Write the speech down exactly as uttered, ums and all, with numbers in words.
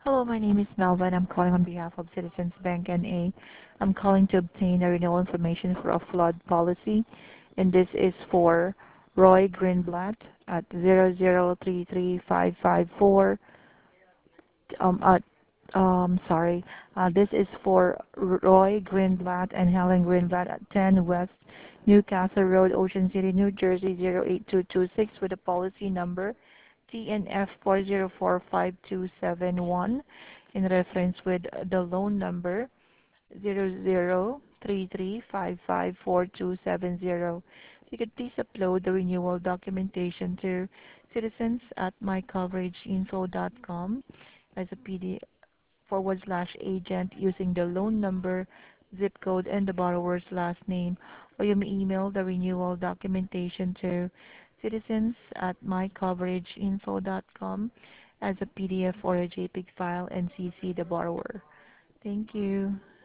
Hello, my name is Melva and I'm calling on behalf of Citizens Bank N A. I'm calling to obtain a renewal information for a flood policy, and this is for Roy Greenblatt at zero zero three three five five four. Um, uh, um, sorry. Uh, this is for Roy Greenblatt and Helen Greenblatt at ten West Newcastle Road, Ocean City, New Jersey zero eight two two six with the policy number T N F four zero four five two seven one in reference with the loan number zero zero three three five five four two seven zero. If you could please upload the renewal documentation to citizens at mycoverageinfo dot com as a P D F forward slash agent using the loan number, zip code, and the borrower's last name, or you may email the renewal documentation to citizens at mycoverageinfo dot com as a P D F or a JPEG file and C C the borrower. Thank you.